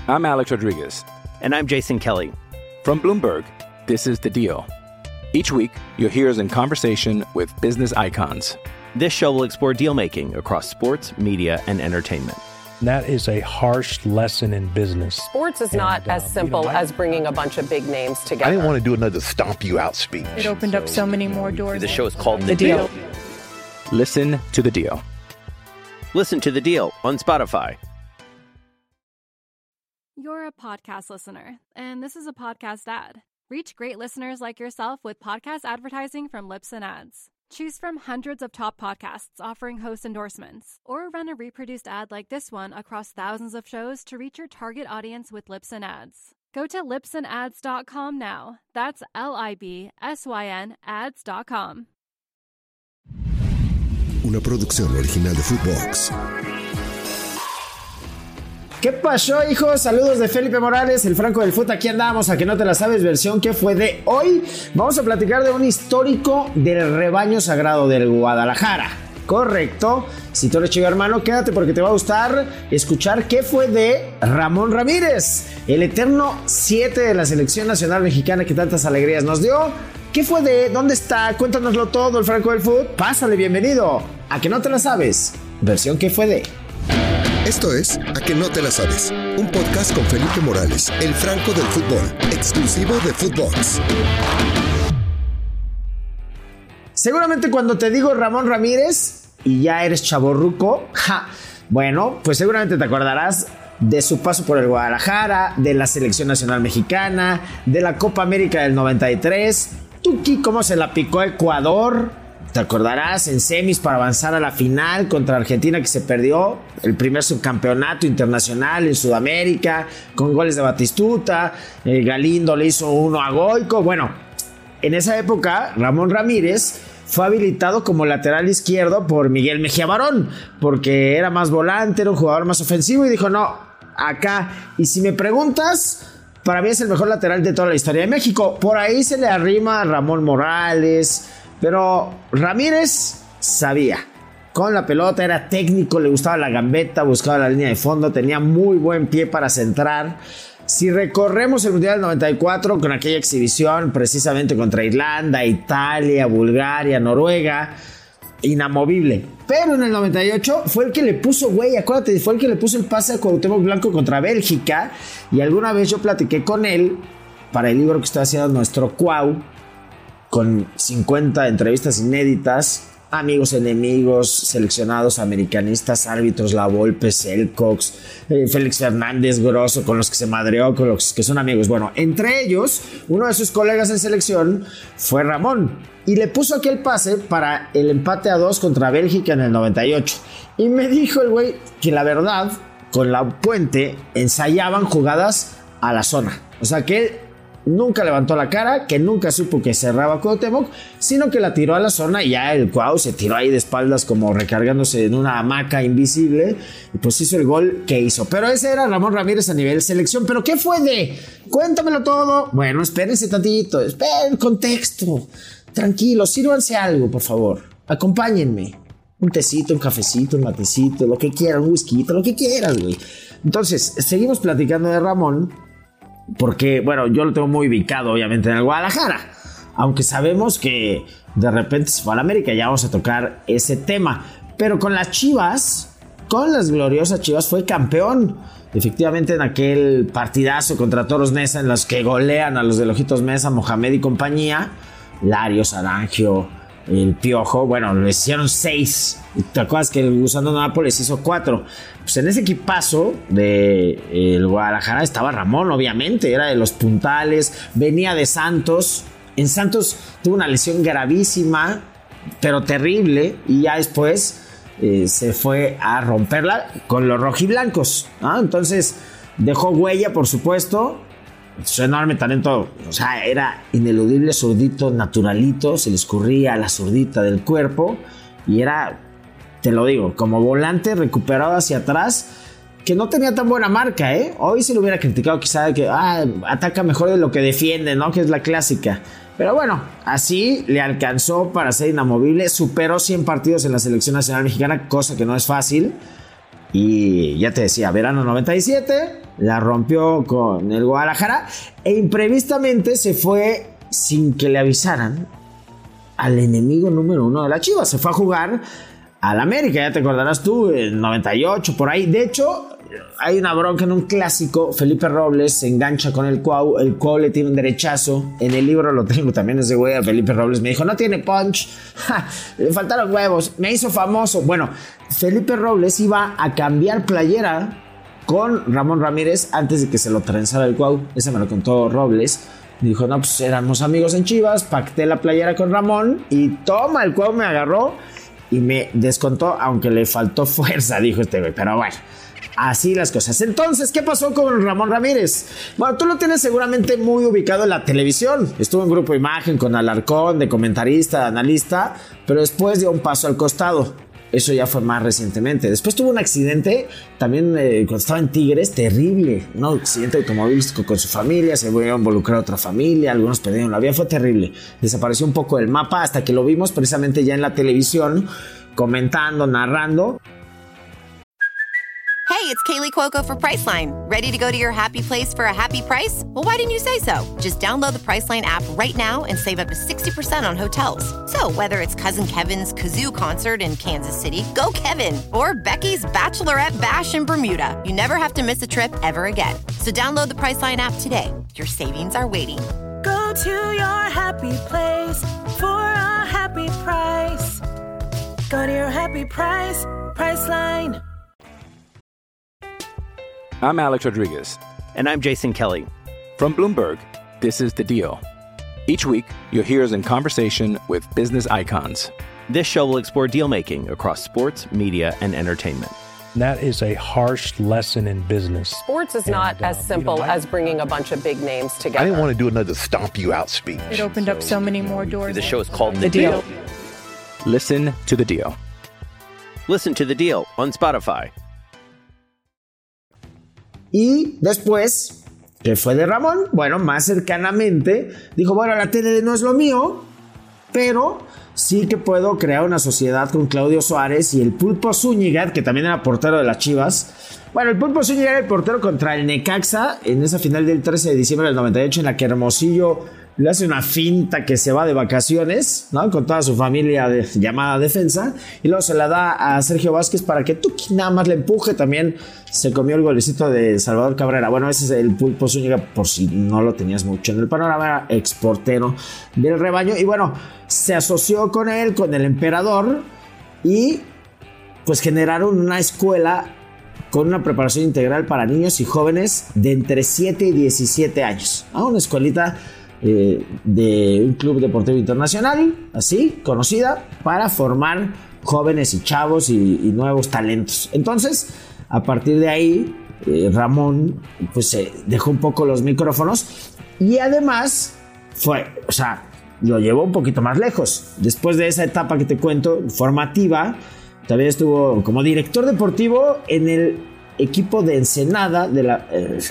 I'm Alex Rodriguez. And I'm Jason Kelly. From Bloomberg, this is The Deal. Each week, you'll hear us in conversation with business icons. This show will explore deal-making across sports, media, and entertainment. That is a harsh lesson in business. Sports is not as simple as bringing a bunch of big names together. I didn't want to do another stomp you out speech. It opened up so many more doors. The show is called The Deal. Listen to The Deal. Listen to The Deal on Spotify. You're a podcast listener, and this is a podcast ad. Reach great listeners like yourself with podcast advertising from Libsyn Ads. Choose from hundreds of top podcasts offering host endorsements, or run a reproduced ad like this one across thousands of shows to reach your target audience with Libsyn Ads. Go to libsynads.com now. That's LIBSYN ads.com. Una producción original de Footbox. ¿Qué pasó, hijos? Saludos de Felipe Morales, el Franco del Fut. Aquí andamos, a que no te la sabes, versión que fue de hoy. Vamos a platicar de un histórico del rebaño sagrado del Guadalajara. Correcto. Si tú eres chivo, hermano, quédate porque te va a gustar escuchar qué fue de Ramón Ramírez, el eterno 7 de la selección nacional mexicana que tantas alegrías nos dio. ¿Qué fue de? ¿Dónde está? Cuéntanoslo todo, el Franco del Fut. Pásale, bienvenido. A que no te la sabes, versión que fue de. Esto es A que no te la sabes, un podcast con Felipe Morales, el Franco del fútbol, exclusivo de Footbox. Seguramente cuando te digo Ramón Ramírez y ya eres chavorruco, bueno, pues seguramente te acordarás de su paso por el Guadalajara, de la selección nacional mexicana, de la Copa América del 93, Tuki cómo se la picó a Ecuador. Te acordarás en semis para avanzar a la final contra Argentina, que se perdió el primer subcampeonato internacional en Sudamérica con goles de Batistuta. Galindo le hizo uno a Goico. Bueno, en esa época Ramón Ramírez fue habilitado como lateral izquierdo por Miguel Mejía Barón, porque era más volante, era un jugador más ofensivo, y dijo no, acá. Y si me preguntas, para mí es el mejor lateral de toda la historia de México. Por ahí se le arrima a Ramón Morales, pero Ramírez sabía. Con la pelota era técnico, le gustaba la gambeta, buscaba la línea de fondo, tenía muy buen pie para centrar. Si recorremos el Mundial del 94 con aquella exhibición precisamente contra Irlanda, Italia, Bulgaria, Noruega, inamovible. Pero en el 98 fue el que le puso, acuérdate, fue el que le puso el pase a Cuauhtémoc Blanco contra Bélgica. Y alguna vez yo platiqué con él para el libro que está haciendo nuestro Cuau, con 50 entrevistas inéditas, amigos, enemigos, seleccionados, americanistas, árbitros, La Volpe, Selcox, Félix Fernández, Grosso, con los que se madreó, con los que son amigos. Bueno, entre ellos, uno de sus colegas en selección fue Ramón, y le puso aquel pase para el empate a 2 contra Bélgica en el 98. Y me dijo el güey que la verdad, con la Puente, ensayaban jugadas a la zona. O sea que él nunca levantó la cara, que nunca supo que cerraba Cuauhtémoc, sino que la tiró a la zona y ya el Cuau se tiró ahí de espaldas como recargándose en una hamaca invisible y pues hizo el gol que hizo. Pero ese era Ramón Ramírez a nivel selección. ¿Pero qué fue de? Cuéntamelo todo. Bueno, espérense tantito, esperen contexto. Tranquilos, sírvanse algo, por favor. Acompáñenme. Un tecito, un cafecito, un matecito, lo que quieran, un whisky, lo que quieran, güey. Entonces, seguimos platicando de Ramón, porque, bueno, yo lo tengo muy ubicado, obviamente, en el Guadalajara. Aunque sabemos que de repente se fue a la América, ya vamos a tocar ese tema. Pero con las Chivas, con las gloriosas Chivas, fue campeón. Efectivamente, en aquel partidazo contra Toros Neza, en los que golean a los del Ojitos Mesa, Mohamed y compañía, Larios, Arangio, el Piojo, bueno, le hicieron 6. ¿Te acuerdas que el Gusano Nápoles hizo 4? Pues en ese equipazo del Guadalajara estaba Ramón, obviamente, era de los puntales, venía de Santos. En Santos tuvo una lesión gravísima, pero terrible, y ya después se fue a romperla con los rojiblancos, ¿no? Entonces dejó huella, por supuesto. Su enorme talento, o sea, era ineludible, zurdito, naturalito, se le escurría la zurdita del cuerpo y era, te lo digo, como volante recuperado hacia atrás, que no tenía tan buena marca, ¿eh? Hoy se lo hubiera criticado quizá que ataca mejor de lo que defiende, ¿no? Que es la clásica. Pero bueno, así le alcanzó para ser inamovible, superó 100 partidos en la selección nacional mexicana, cosa que no es fácil. Y ya te decía, verano 97, la rompió con el Guadalajara e imprevistamente se fue sin que le avisaran al enemigo número 1 de la Chivas. Se fue a jugar al América, ya te acordarás tú, en 98, por ahí. De hecho, hay una bronca en un clásico. Felipe Robles se engancha con el Cuau le tiene un derechazo. En el libro lo tengo también ese güey, a Felipe Robles. Me dijo, no tiene punch, le faltaron huevos, me hizo famoso. Bueno, Felipe Robles iba a cambiar playera con Ramón Ramírez antes de que se lo trenzara el Cuau. Esa me lo contó Robles. Dijo, no, pues éramos amigos en Chivas, pacté la playera con Ramón y toma, el Cuau me agarró y me descontó, aunque le faltó fuerza, dijo este güey. Pero bueno, así las cosas. Entonces, ¿qué pasó con Ramón Ramírez? Bueno, tú lo tienes seguramente muy ubicado en la televisión. Estuvo en Grupo Imagen con Alarcón, de comentarista, de analista, pero después dio un paso al costado. Eso ya fue más recientemente. Después tuvo un accidente también cuando estaba en Tigres, terrible. Un accidente automovilístico con su familia, se volvió a involucrar a otra familia, algunos perdieron la vida, fue terrible. Desapareció un poco del mapa hasta que lo vimos precisamente ya en la televisión, comentando, narrando. Hey, it's Kaylee Cuoco for Priceline. Ready to go to your happy place for a happy price? Well, why didn't you say so? Just download the Priceline app right now and save up to 60% on hotels. So whether it's Cousin Kevin's Kazoo Concert in Kansas City, go Kevin, or Becky's Bachelorette Bash in Bermuda, you never have to miss a trip ever again. So download the Priceline app today. Your savings are waiting. Go to your happy place for a happy price. Go to your happy price, Priceline. I'm Alex Rodriguez. And I'm Jason Kelly. From Bloomberg, this is The Deal. Each week, you'll hear us in conversation with business icons. This show will explore deal-making across sports, media, and entertainment. That is a harsh lesson in business. Sports is not as simple as bringing a bunch of big names together. I didn't want to do another stomp you out speech. It opened up so many more doors. The show is called The Deal. Listen to The Deal. Listen to The Deal on Spotify. Y después, ¿qué fue de Ramón? Bueno, más cercanamente, dijo, bueno, la tele no es lo mío, pero sí que puedo crear una sociedad con Claudio Suárez y el Pulpo Zúñiga, que también era portero de las Chivas. Bueno, el Pulpo Zúñiga era el portero contra el Necaxa en esa final del 13 de diciembre del 98, en la que Hermosillo le hace una finta que se va de vacaciones, ¿no? Con toda su familia llamada defensa, y luego se la da a Sergio Vázquez para que Tuki nada más le empuje. También se comió el golecito de Salvador Cabrera. Bueno, ese es el Pulpo Zúñiga, por si no lo tenías mucho en el panorama, era exportero del rebaño. Y bueno, se asoció con él, con el emperador, y pues generaron una escuela con una preparación integral para niños y jóvenes de entre 7 y 17 años. Una escuelita de un club deportivo internacional, así, conocida, para formar jóvenes y chavos y nuevos talentos. Entonces, a partir de ahí, Ramón pues dejó un poco los micrófonos y además lo llevó un poquito más lejos. Después de esa etapa que te cuento, formativa, también estuvo como director deportivo en el equipo de Ensenada de la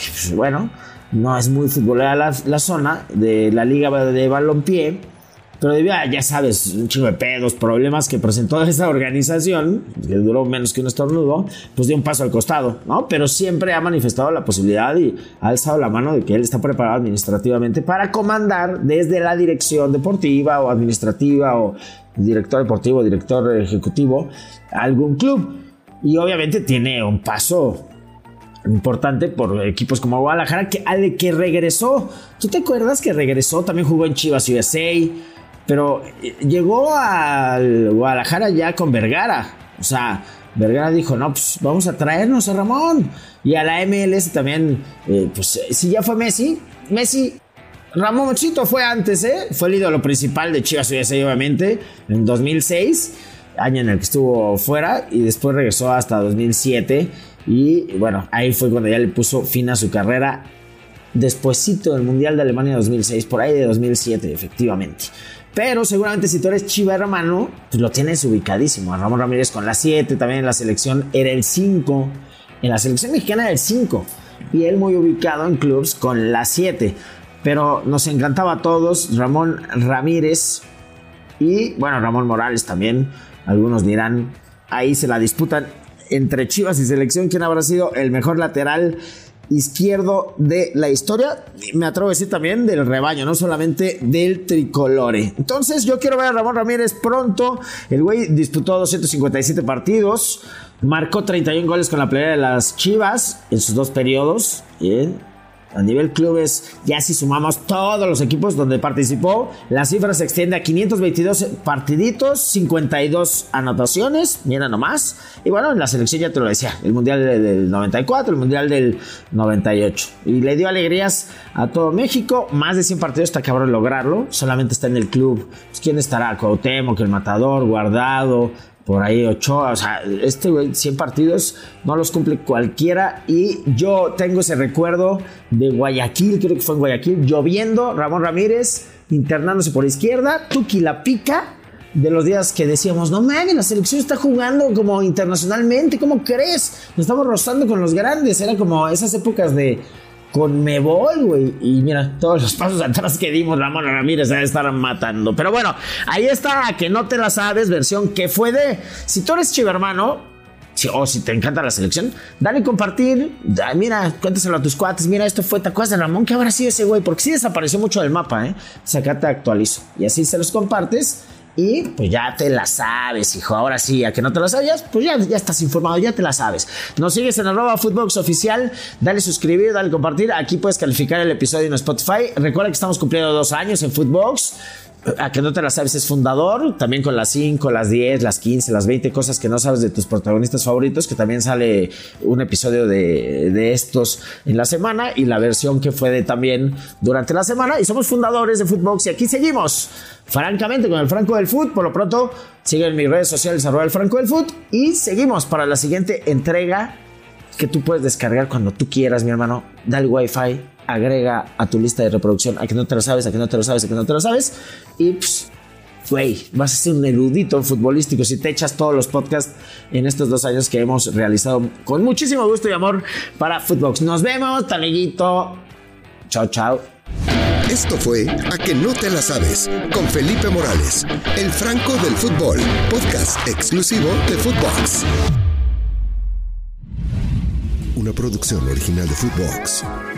no es muy futbolera la zona de la liga de balompié, pero debido a, ya sabes, un chingo de pedos, problemas que presentó esa organización, que duró menos que un estornudo, pues dio un paso al costado, ¿no? Pero siempre ha manifestado la posibilidad y ha alzado la mano de que él está preparado administrativamente para comandar desde la dirección deportiva o administrativa o director deportivo, director ejecutivo, algún club. Y obviamente tiene un paso importante por equipos como Guadalajara, al que regresó. ¿Tú te acuerdas que regresó? También jugó en Chivas USA, pero llegó al Guadalajara ya con Vergara. O sea, Vergara dijo, no, pues vamos a traernos a Ramón. Y a la MLS también, pues si ya fue Messi, Ramoncito fue antes, fue el ídolo principal de Chivas USA, obviamente, en 2006, año en el que estuvo fuera, y después regresó hasta 2007. Y bueno, ahí fue cuando ya le puso fin a su carrera, despuesito del Mundial de Alemania 2006, por ahí de 2007, efectivamente. Pero seguramente si tú eres Chiva hermano, pues lo tienes ubicadísimo. A Ramón Ramírez con la 7, también en la selección era el 5. En la selección mexicana era el 5. Y él muy ubicado en clubs con la 7. Pero nos encantaba a todos Ramón Ramírez y bueno, Ramón Morales también. Algunos dirán, ahí se la disputan. entre Chivas y selección, ¿quién habrá sido el mejor lateral izquierdo de la historia? Me atrevo a decir también del rebaño, no solamente del tricolore. Entonces yo quiero ver a Ramón Ramírez pronto. El güey disputó 257 partidos, marcó 31 goles con la playera de las Chivas en sus 2 periodos. A nivel clubes, ya si sumamos todos los equipos donde participó, la cifra se extiende a 522 partiditos, 52 anotaciones, mira nomás. Y bueno, en la selección ya te lo decía, el Mundial del 94, el Mundial del 98. Y le dio alegrías a todo México, más de 100 partidos, está cabrón lograrlo. Solamente está en el club, pues, ¿quién estará? Cuauhtémoc, el Matador, Guardado, por ahí Ochoa. O sea, este güey 100 partidos no los cumple cualquiera. Y yo tengo ese recuerdo de Guayaquil, creo que fue en Guayaquil, lloviendo, Ramón Ramírez internándose por izquierda, Tuki la pica, de los días que decíamos, no mames, la selección está jugando como internacionalmente, ¿cómo crees? Nos estamos rozando con los grandes. Era como esas épocas de Conmebol, güey. Y mira, todos los pasos atrás que dimos, Ramón Ramírez se estar matando. Pero bueno, ahí está, a que no te la sabes, versión que fue de. Si tú eres chivermano, o si te encanta la selección, dale compartir. Mira, cuéntaselo a tus cuates. Mira, esto fue, ¿te acuerdas de Ramón? ¿Qué habrá sido ese güey? Porque sí desapareció mucho del mapa, ¿eh? O sea, acá te actualizo. Y así se los compartes. Y pues ya te la sabes, hijo. Ahora sí, a que no te la sabías, pues ya estás informado, ya te la sabes. Nos sigues en @Footboxoficial. Dale suscribir, dale compartir. Aquí puedes calificar el episodio en Spotify. Recuerda que estamos cumpliendo 2 años en Footbox. A que no te la sabes, es fundador. También con las 5, las 10, las 15, las 20 cosas que no sabes de tus protagonistas favoritos, que también sale un episodio de estos en la semana, y la versión que fue de también durante la semana. Y somos fundadores de Footbox, y aquí seguimos francamente con el Franco del Foot. Por lo pronto, sigue en mis redes sociales @el Franco del Foot, y seguimos para la siguiente entrega que tú puedes descargar cuando tú quieras, mi hermano. Dale Wi-Fi, agrega a tu lista de reproducción a que no te lo sabes, a que no te lo sabes, a que no te lo sabes. Y güey, vas a ser un erudito futbolístico si te echas todos los podcasts en estos 2 años que hemos realizado con muchísimo gusto y amor para Footbox. Nos vemos, taneguito. Chao, chao. Esto fue A que no te la sabes, con Felipe Morales, el Franco del Fútbol, podcast exclusivo de Footbox. Una producción original de Footbox.